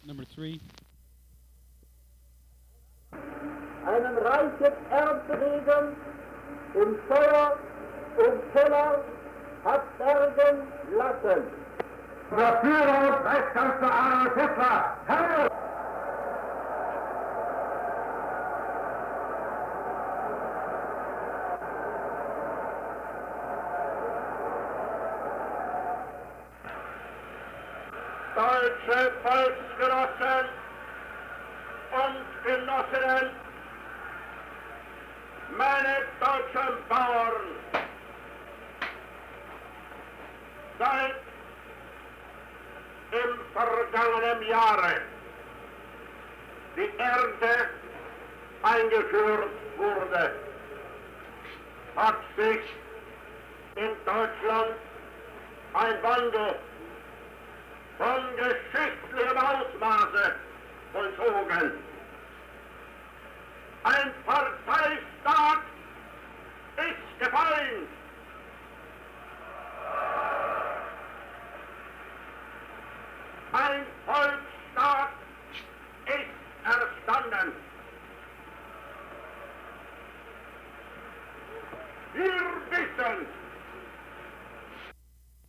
Number 3. Einem Reich jetzt Ernte wegen und Feuer und Keller hat bergen lassen. Der Führer und Reichskanzler Adolf Hitler, Herr! Deutsche Volksgenossen und Genossinnen, meine deutschen Bauern, seit im vergangenen Jahre die Ernte eingeführt wurde, hat sich in Deutschland ein Wandel von geschichtlichem Ausmaße vollzogen. Ein Parteistaat ist gefallen. Ein Volksstaat ist erstanden. Wir wissen,